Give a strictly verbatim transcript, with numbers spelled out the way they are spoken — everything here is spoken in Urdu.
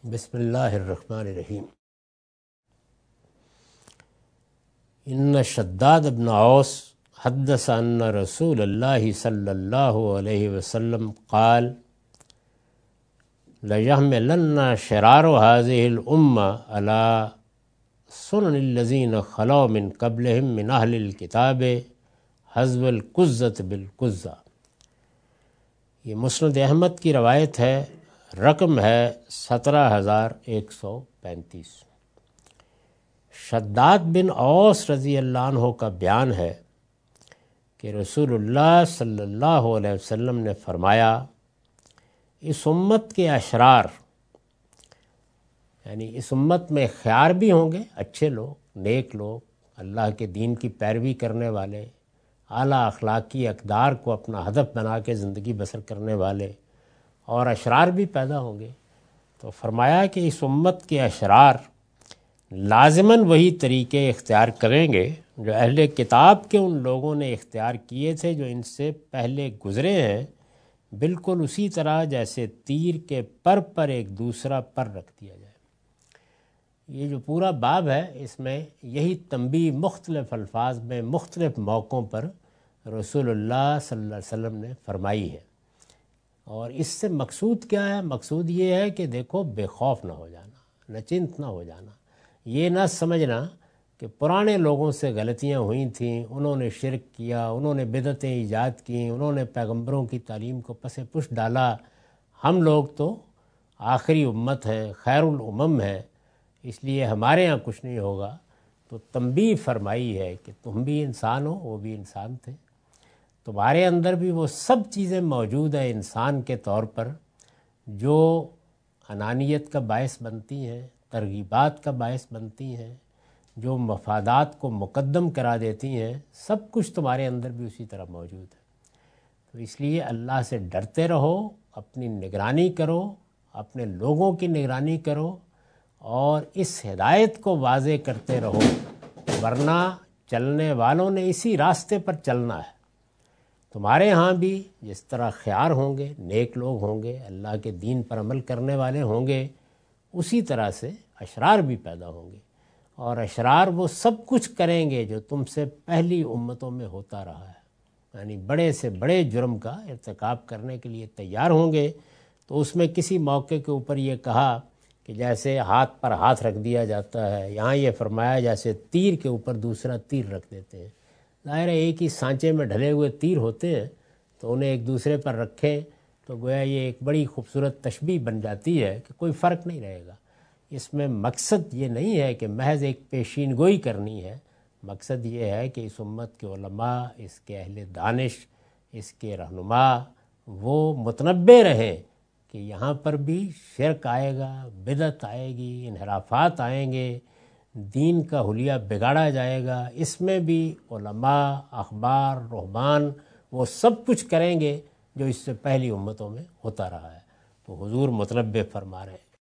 بسم اللہ الرحمن الرحیم۔ ان شداد بن اوس حدث ان رسول اللہ صلی اللہ علیہ وسلم قال لَيَحْمِلَنَّ شِرَارُ هَذِهِ الْأُمَّةِ عَلَى سُنَنِ الَّذِينَ خَلَوْا مِن قَبْلِهِم مِّنْ أَهْلِ الْكِتَابِ حَذْوَ الْقُزَّةِ بِالْقُزَّةِ۔ یہ مسند احمد کی روایت ہے، رقم ہے سترہ ہزار ایک سو پینتیس۔ شداد بن اوس رضی اللہ عنہ کا بیان ہے کہ رسول اللہ صلی اللہ علیہ وسلم نے فرمایا، اس امت کے اشرار یعنی اس امت میں خیار بھی ہوں گے، اچھے لوگ، نیک لوگ، اللہ کے دین کی پیروی کرنے والے، اعلیٰ اخلاقی اقدار کو اپنا ہدف بنا کے زندگی بسر کرنے والے، اور اشرار بھی پیدا ہوں گے۔ تو فرمایا کہ اس امت کے اشرار لازماً وہی طریقے اختیار کریں گے جو اہل کتاب کے ان لوگوں نے اختیار کیے تھے جو ان سے پہلے گزرے ہیں، بالکل اسی طرح جیسے تیر کے پر پر ایک دوسرا پر رکھ دیا جائے۔ یہ جو پورا باب ہے، اس میں یہی تنبیہ مختلف الفاظ میں مختلف موقعوں پر رسول اللہ صلی اللہ علیہ وسلم نے فرمائی ہے۔ اور اس سے مقصود کیا ہے؟ مقصود یہ ہے کہ دیکھو، بے خوف نہ ہو جانا، نچنت نہ ہو جانا، یہ نہ سمجھنا کہ پرانے لوگوں سے غلطیاں ہوئی تھیں، انہوں نے شرک کیا، انہوں نے بدعتیں ایجاد کیں، انہوں نے پیغمبروں کی تعلیم کو پس پش ڈالا، ہم لوگ تو آخری امت ہیں، خیر الامم ہے، اس لیے ہمارے ہاں کچھ نہیں ہوگا۔ تو تنبیہ فرمائی ہے کہ تم بھی انسان ہو، وہ بھی انسان تھے، تمہارے اندر بھی وہ سب چیزیں موجود ہیں انسان کے طور پر جو انانیت کا باعث بنتی ہیں، ترغیبات کا باعث بنتی ہیں، جو مفادات کو مقدم کرا دیتی ہیں، سب کچھ تمہارے اندر بھی اسی طرح موجود ہے۔ تو اس لیے اللہ سے ڈرتے رہو، اپنی نگرانی کرو، اپنے لوگوں کی نگرانی کرو، اور اس ہدایت کو واضح کرتے رہو، ورنہ چلنے والوں نے اسی راستے پر چلنا ہے۔ تمہارے ہاں بھی جس طرح خیار ہوں گے، نیک لوگ ہوں گے، اللہ کے دین پر عمل کرنے والے ہوں گے، اسی طرح سے اشرار بھی پیدا ہوں گے، اور اشرار وہ سب کچھ کریں گے جو تم سے پہلی امتوں میں ہوتا رہا ہے، یعنی بڑے سے بڑے جرم کا ارتکاب کرنے کے لیے تیار ہوں گے۔ تو اس میں کسی موقع کے اوپر یہ کہا کہ جیسے ہاتھ پر ہاتھ رکھ دیا جاتا ہے، یہاں یہ فرمایا جیسے تیر کے اوپر دوسرا تیر رکھ دیتے ہیں۔ ظاہر ہے ایک ہی سانچے میں ڈھلے ہوئے تیر ہوتے ہیں، تو انہیں ایک دوسرے پر رکھیں تو گویا یہ ایک بڑی خوبصورت تشبیہ بن جاتی ہے کہ کوئی فرق نہیں رہے گا۔ اس میں مقصد یہ نہیں ہے کہ محض ایک پیشین گوئی کرنی ہے، مقصد یہ ہے کہ اس امت کے علماء، اس کے اہل دانش، اس کے رہنما وہ متنبع رہیں کہ یہاں پر بھی شرک آئے گا، بدعت آئے گی، انحرافات آئیں گے، دین کا حلیہ بگاڑا جائے گا، اس میں بھی علماء، اخبار، رہبان وہ سب کچھ کریں گے جو اس سے پہلی امتوں میں ہوتا رہا ہے۔ تو حضور متنبع فرما رہے ہیں۔